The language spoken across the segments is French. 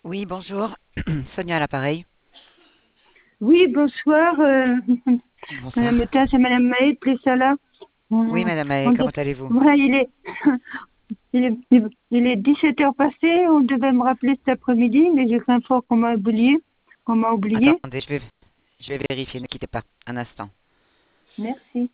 Oui, bonjour. Sonia à l'appareil. Oui, bonsoir. Madame Bonsoir. Otta, c'est Madame Maë Plessala. Oui, On, Madame Maé, on de- comment allez-vous? ouais, il est 17 heures passées. On devait me rappeler cet après-midi, mais j'ai craint fort qu'on m'a oublié. Qu'on m'a oublié. Attendez, je vais vérifier, ne quittez pas un instant. Merci.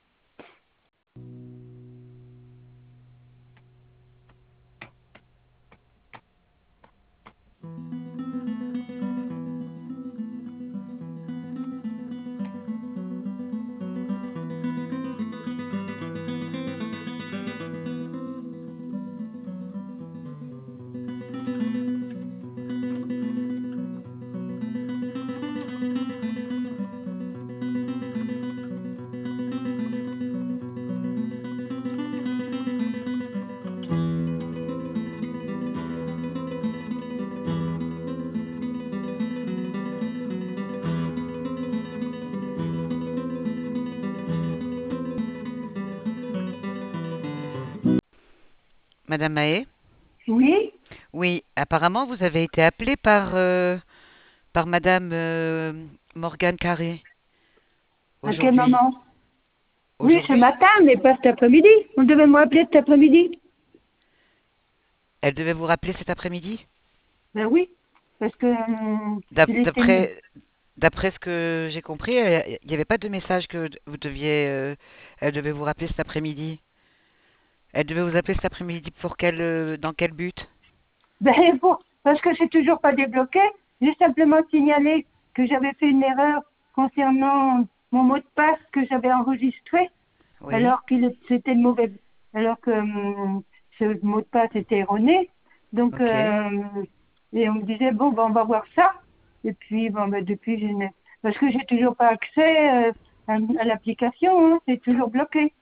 Madame Maé? Oui, Oui, apparemment, vous avez été appelée par Madame Morgane Carré à quel aujourd'hui. moment? Oui, ce Aujourd'hui, matin, mais pas cet après-midi. On devait me rappeler cet après-midi. elle devait vous rappeler cet après-midi? Ben oui, parce que D'ap- il était... D'après, d'après ce que j'ai compris, il n'y avait pas de message que vous deviez, elle devait vous rappeler cet après-midi. Elle devait vous appeler cet après-midi pour dans quel but? Ben, parce que c'est toujours pas débloqué. J'ai simplement signalé que j'avais fait une erreur concernant mon mot de passe que j'avais enregistré, Oui, alors c'était le mauvais, alors que ce mot de passe était erroné. Donc, ok. et on me disait bon, ben, on va voir ça. Et puis, bon, ben, depuis, parce que j'ai toujours pas accès à l'application, hein, c'est toujours bloqué.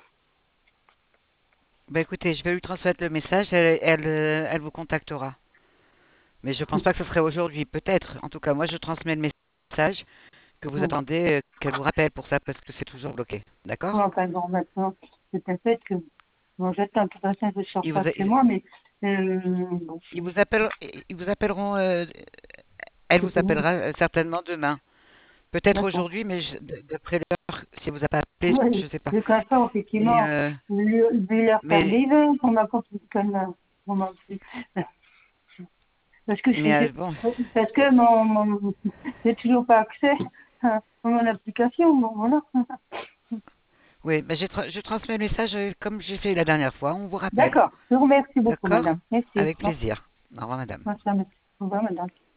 Ben écoutez, je vais lui transmettre le message, elle vous contactera. Mais je pense pas que ce serait aujourd'hui, peut-être. En tout cas, moi je transmets le message que vous Bon, attendez qu'elle vous rappelle pour ça parce que c'est toujours bloqué. D'accord? enfin, bon, maintenant, c'est un fait que bon, j'attends de toute façon, je ne sors Ils pas vous, de chez moi, mais bon, ils vous appelleront, elle vous c'est- appellera certainement demain. Peut-être d'accord. aujourd'hui, mais d'après l'heure, si elle vous a pas appelé, je Oui, ne sais pas. je comprends, Et, effectivement, vu l'heure mais, tardive, on m'a compris comme comment parce que bon, parce que j'ai toujours pas accès à mon application, bon voilà. oui, ben je transmets le message comme j'ai fait la dernière fois. On vous rappelle. D'accord, je vous remercie beaucoup, D'accord? madame. Merci. Avec Bon, plaisir. Au revoir, madame. merci. Au revoir, madame.